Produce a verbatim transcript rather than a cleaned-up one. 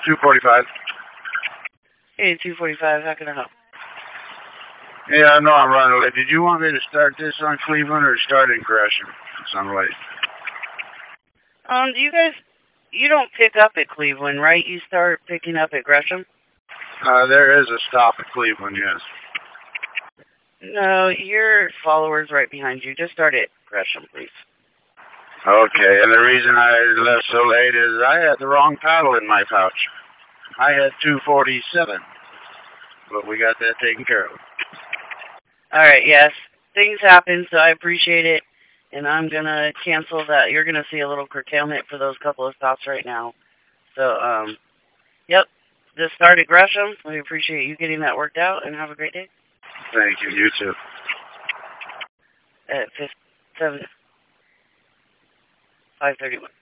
two forty-five. Hey, two forty-five, how can I help? Yeah, I know I'm running late. Did you want me to start this on Cleveland or start in Gresham? Because I'm late. Um, you guys, you don't pick up at Cleveland, right? You start picking up at Gresham? Uh, there is a stop at Cleveland, yes. No, your follower's right behind you. Just start at Gresham, please. Okay, and the reason I left so late is I had the wrong paddle in my pouch. I had two forty-seven, but we got that taken care of. All right, yes. Things happen, so I appreciate it. And I'm going to cancel that. You're going to see a little curtailment for those couple of stops right now. So, um, yep. Just start at Gresham. We appreciate you getting that worked out, and have a great day. Thank you. You too. At five thirty-one.